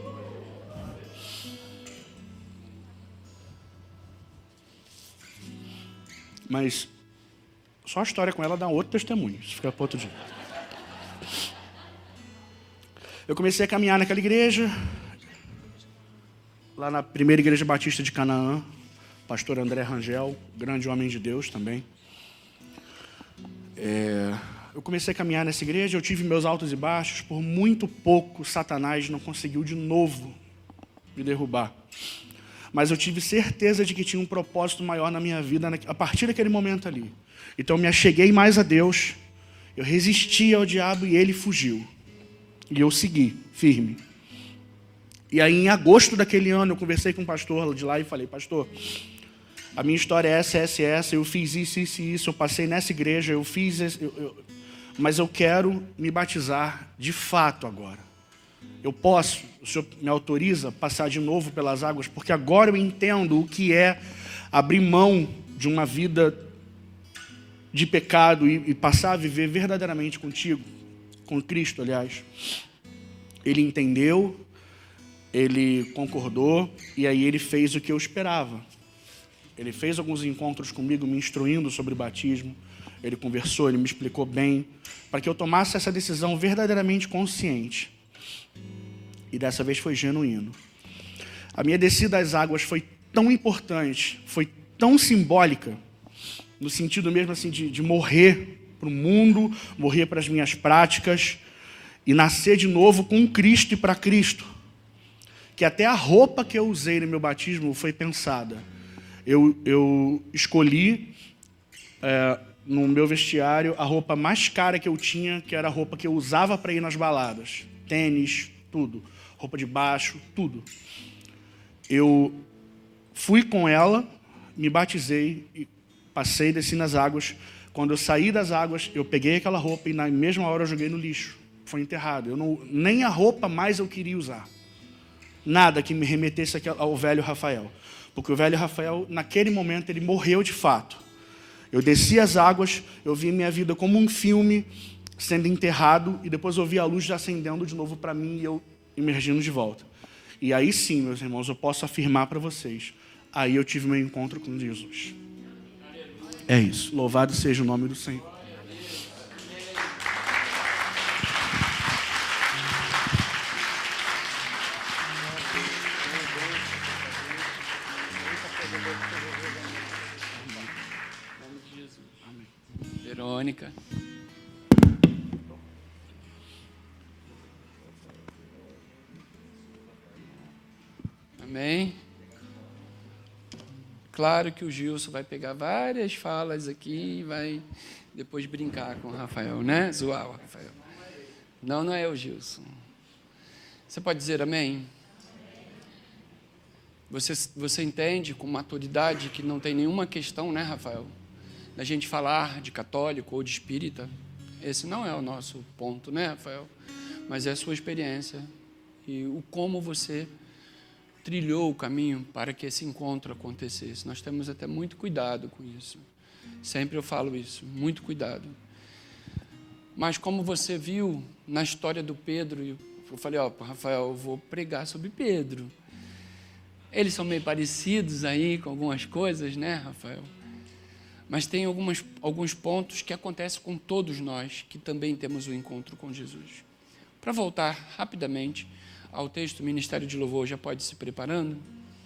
Mas só a história com ela dá outro testemunho. Isso fica para outro dia. Eu comecei a caminhar naquela igreja, lá na primeira igreja batista de Canaã, pastor André Rangel, grande homem de Deus também. É, eu comecei a caminhar nessa igreja, eu tive meus altos e baixos, por muito pouco Satanás não conseguiu de novo me derrubar. Mas eu tive certeza de que tinha um propósito maior na minha vida a partir daquele momento ali. Então eu me acheguei mais a Deus, eu resisti ao diabo e ele fugiu. E eu segui, firme. E aí em agosto daquele ano eu conversei com um pastor de lá e falei, pastor, a minha história é essa, essa, essa, eu fiz isso, isso e isso, eu passei nessa igreja, eu fiz esse, eu, eu, mas eu quero me batizar de fato agora. Eu posso, o Senhor me autoriza a passar de novo pelas águas, porque agora eu entendo o que é abrir mão de uma vida de pecado e, e passar a viver verdadeiramente contigo, com Cristo, aliás. Ele entendeu, ele concordou, e aí ele fez o que eu esperava. Ele fez alguns encontros comigo, me instruindo sobre o batismo, ele conversou, ele me explicou bem, para que eu tomasse essa decisão verdadeiramente consciente. E dessa vez foi genuíno. A minha descida às águas foi tão importante, foi tão simbólica, no sentido mesmo assim de, de morrer para o mundo, morrer para as minhas práticas e nascer de novo com Cristo e para Cristo, que até a roupa que eu usei no meu batismo foi pensada. Eu, eu escolhi é, no meu vestiário a roupa mais cara que eu tinha, que era a roupa que eu usava para ir nas baladas, tênis, tudo, roupa de baixo, tudo. Eu fui com ela, me batizei, e passei, desci nas águas. Quando eu saí das águas, eu peguei aquela roupa e na mesma hora eu joguei no lixo. Foi enterrado. Eu não, nem a roupa mais eu queria usar. Nada que me remetesse ao velho Rafael. Porque o velho Rafael, naquele momento, ele morreu de fato. Eu desci as águas, eu vi minha vida como um filme sendo enterrado e depois eu vi a luz acendendo de novo para mim e eu emergindo de volta. E aí sim, meus irmãos, eu posso afirmar para vocês, aí eu tive meu encontro com Jesus. É isso. Louvado seja o nome do Senhor. Verônica. Claro que o Gilson vai pegar várias falas aqui e vai depois brincar com o Rafael, né? Zoar o Rafael. Não, não é o Gilson. Você pode dizer amém? Você, você entende com maturidade que não tem nenhuma questão, né, Rafael, da gente falar de católico ou de espírita? Esse não é o nosso ponto, né, Rafael? Mas é a sua experiência e o como você trilhou o caminho para que esse encontro acontecesse. Nós temos até muito cuidado com isso. Sempre eu falo isso, muito cuidado. Mas como você viu na história do Pedro, eu falei, ó, Rafael, eu vou pregar sobre Pedro. Eles são meio parecidos aí com algumas coisas, né, Rafael? Mas tem algumas, alguns pontos que acontecem com todos nós, que também temos o encontro com Jesus. Para voltar rapidamente ao texto, o Ministério de Louvor já pode ir se preparando.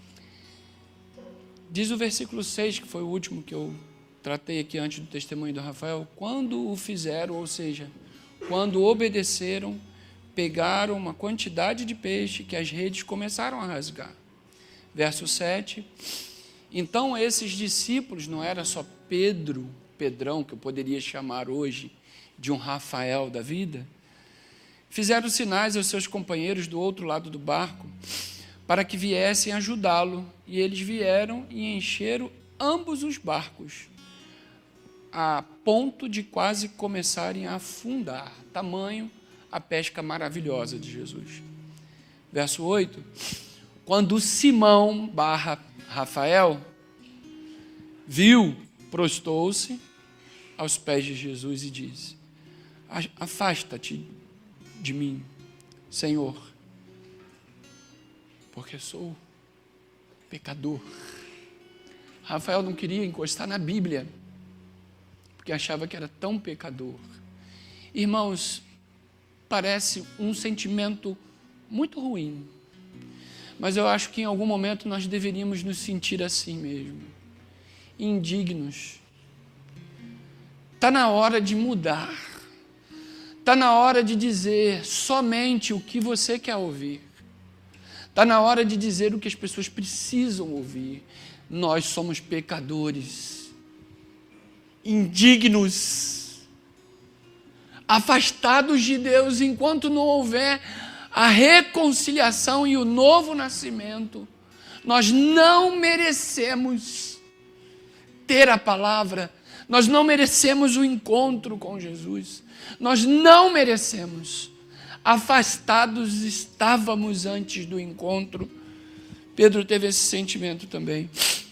Diz o versículo seis, que foi o último que eu tratei aqui antes do testemunho do Rafael. Quando o fizeram, ou seja, quando obedeceram, pegaram uma quantidade de peixe que as redes começaram a rasgar. Verso sete. Então esses discípulos, não era só Pedro, Pedrão, que eu poderia chamar hoje de um Rafael da vida, fizeram sinais aos seus companheiros do outro lado do barco para que viessem ajudá-lo, e eles vieram e encheram ambos os barcos, a ponto de quase começarem a afundar, tamanho a pesca maravilhosa de Jesus. Verso oito, quando Simão barra Rafael viu, prostou-se aos pés de Jesus e disse, afasta-te de mim, Senhor, porque sou pecador. Rafael não queria encostar na Bíblia, porque achava que era tão pecador. Irmãos, parece um sentimento muito ruim, mas eu acho que em algum momento nós deveríamos nos sentir assim mesmo, indignos. Está na hora de mudar. Está na hora de dizer somente o que você quer ouvir. Está na hora de dizer o que as pessoas precisam ouvir. Nós somos pecadores, indignos, afastados de Deus, enquanto não houver a reconciliação e o novo nascimento. Nós não merecemos ter a palavra, nós não merecemos o encontro com Jesus. Nós não merecemos. Afastados estávamos antes do encontro. Pedro teve esse sentimento também.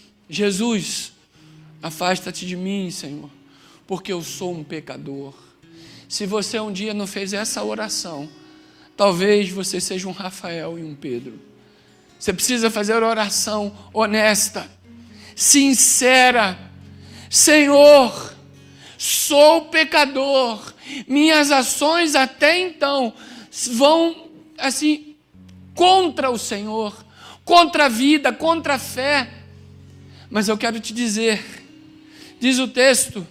Jesus, afasta-te de mim, Senhor, porque eu sou um pecador. Se você um dia não fez essa oração, talvez você seja um Rafael e um Pedro. Você precisa fazer a oração honesta, sincera. Senhor, sou pecador. Minhas ações até então vão, assim, contra o Senhor, contra a vida, contra a fé. Mas eu quero te dizer, diz o texto,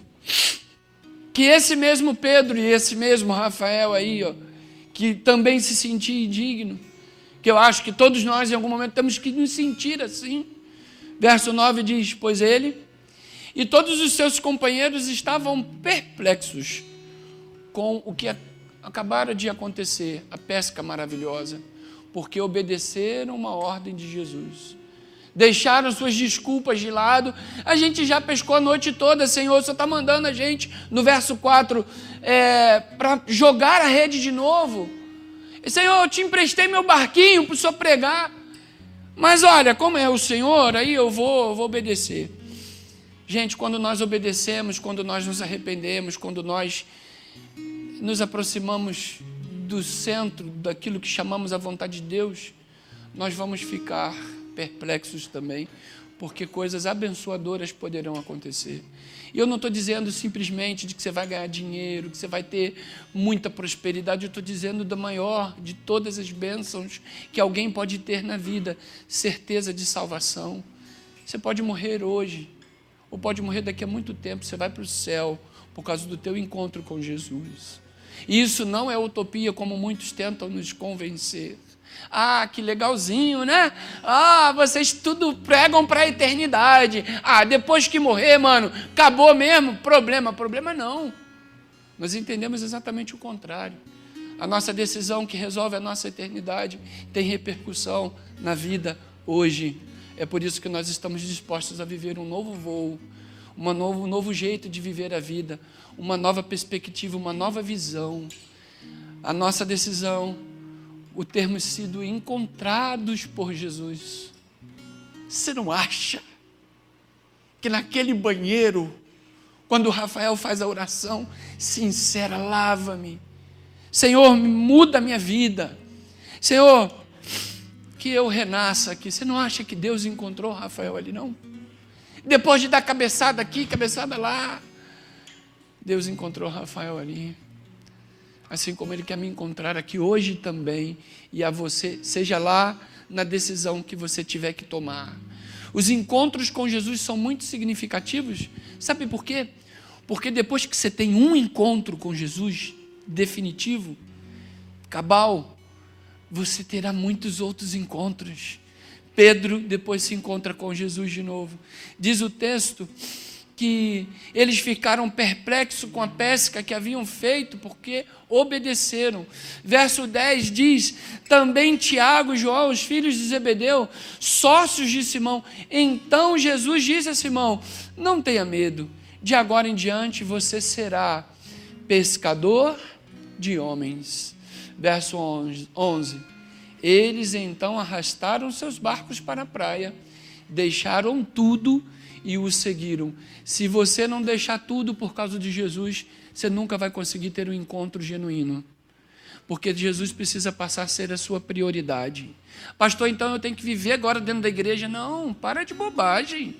que esse mesmo Pedro e esse mesmo Rafael aí, ó, que também se sentia indigno, que eu acho que todos nós em algum momento temos que nos sentir assim. Verso nove diz, pois ele e todos os seus companheiros estavam perplexos com o que acabara de acontecer, a pesca maravilhosa, porque obedeceram uma ordem de Jesus. Deixaram suas desculpas de lado. A gente já pescou a noite toda, Senhor, o Senhor está mandando a gente, no verso quatro, é, para jogar a rede de novo. Senhor, eu te emprestei meu barquinho para o Senhor pregar, mas olha, como é o Senhor, aí eu vou, eu vou obedecer. Gente, quando nós obedecemos, quando nós nos arrependemos, quando nós nos aproximamos do centro daquilo que chamamos a vontade de Deus, nós vamos ficar perplexos também, porque coisas abençoadoras poderão acontecer. E eu não estou dizendo simplesmente de que você vai ganhar dinheiro, que você vai ter muita prosperidade, eu estou dizendo da maior de todas as bênçãos que alguém pode ter na vida, certeza de salvação. Você pode morrer hoje, ou pode morrer daqui a muito tempo, você vai para o céu por causa do teu encontro com Jesus. E isso não é utopia, como muitos tentam nos convencer. Ah, que legalzinho, né? Ah, vocês tudo pregam para a eternidade. Ah, depois que morrer, mano, acabou mesmo. Problema, problema não. Nós entendemos exatamente o contrário. A nossa decisão que resolve a nossa eternidade tem repercussão na vida hoje. É por isso que nós estamos dispostos a viver um novo voo, um novo, um novo jeito de viver a vida, uma nova perspectiva, uma nova visão. A nossa decisão, o termos sido encontrados por Jesus. Você não acha que naquele banheiro, quando o Rafael faz a oração sincera, lava-me, Senhor, muda a minha vida, Senhor, que eu renasça aqui. Você não acha que Deus encontrou o Rafael ali, não? Depois de dar cabeçada aqui, cabeçada lá, Deus encontrou o Rafael ali. Assim como Ele quer me encontrar aqui hoje também, e a você, seja lá na decisão que você tiver que tomar. Os encontros com Jesus são muito significativos. Sabe por quê? Porque depois que você tem um encontro com Jesus, definitivo, cabal, você terá muitos outros encontros. Pedro depois se encontra com Jesus de novo. Diz o texto que eles ficaram perplexos com a pesca que haviam feito, porque obedeceram. Verso dez diz, também Tiago e João, os filhos de Zebedeu, sócios de Simão. Então Jesus disse a Simão, não tenha medo, de agora em diante você será pescador de homens. Verso onze, eles então arrastaram seus barcos para a praia, deixaram tudo e o seguiram. Se você não deixar tudo por causa de Jesus, você nunca vai conseguir ter um encontro genuíno, porque Jesus precisa passar a ser a sua prioridade. Pastor, então eu tenho que viver agora dentro da igreja? Não, para de bobagem.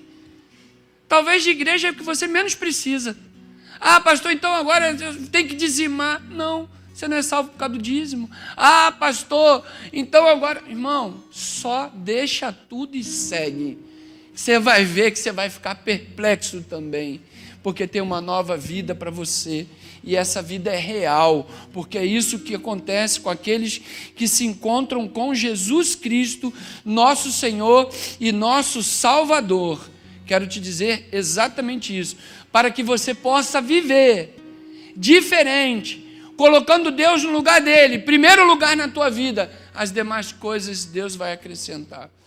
Talvez de igreja é o que você menos precisa. Ah, pastor, então agora tem que dizimar. Não, você não é salvo por causa do dízimo. Ah, pastor, então agora... Irmão, só deixa tudo e segue. Você vai ver que você vai ficar perplexo também, porque tem uma nova vida para você, e essa vida é real, porque é isso que acontece com aqueles que se encontram com Jesus Cristo, nosso Senhor e nosso Salvador. Quero te dizer exatamente isso, para que você possa viver diferente, colocando Deus no lugar dele, primeiro lugar na tua vida, as demais coisas Deus vai acrescentar.